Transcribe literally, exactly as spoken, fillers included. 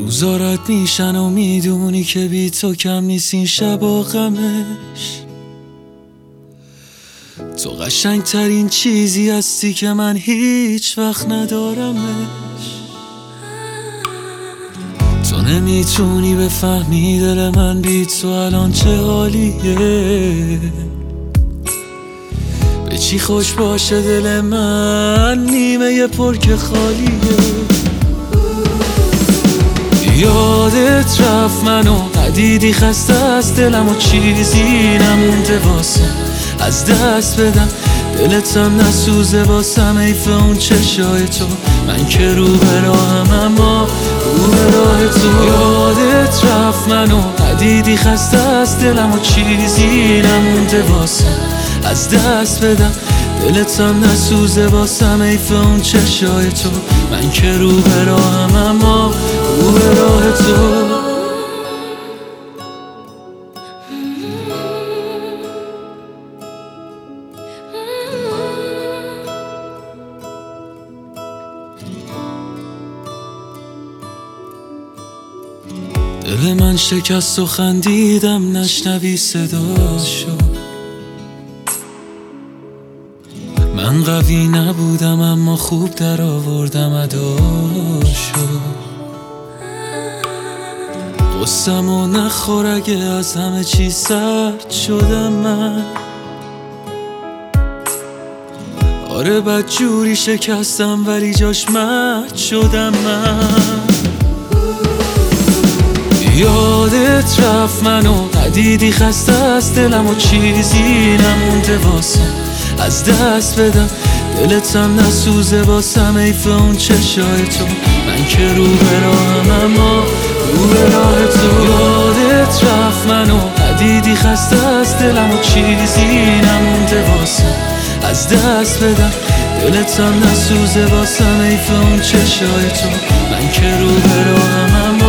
روزا رد میشن و میدونی که بی تو کم نیست این شبا غمش. تو قشنگ ترین چیزی هستی که من هیچ وقت ندارمش. تو نمیتونی بفهمی دل من بی تو الان چه حالیه. به چی خوش باشه دل من نیمه پر که خالیه. یادت رفت منو ندیدی خسته از دلم و چیزی نمونده واسه از دست بدم. دلتم نسوزه واسم حیف اون چشای تو. من که رو به راهم اما رو به راه تو. یادت رفت منو ندیدی خسته از دلم و چیزی نمونده واسه از دست بدم. دلتم نسوزه واسم حیف اون چشای تو. من که رو به راهم اما رو به راه تو. دل من شکست و خندیدم نشنوی صداشو. من قوی نبودم اما خوب در آوردم اداشو. قصم و نخور اگه از همه چی سرد شدم من. آره بد جوری شکستم ولی جاش مات شدم من. یادت رفت منو ندیدی خسته از دلم و چیزی نمونده واسه از دست بدم. دلتم نسوزه واسم حیف اون چشای تو. من که رو به راهم اما رو به راه تو. یادت رفت منو ندیدی خسته از دلم و چیزی نمونده واسه از دست بدم. دلتم نسوزه واسم حیف اون چشای تو. من که رو به راهم اما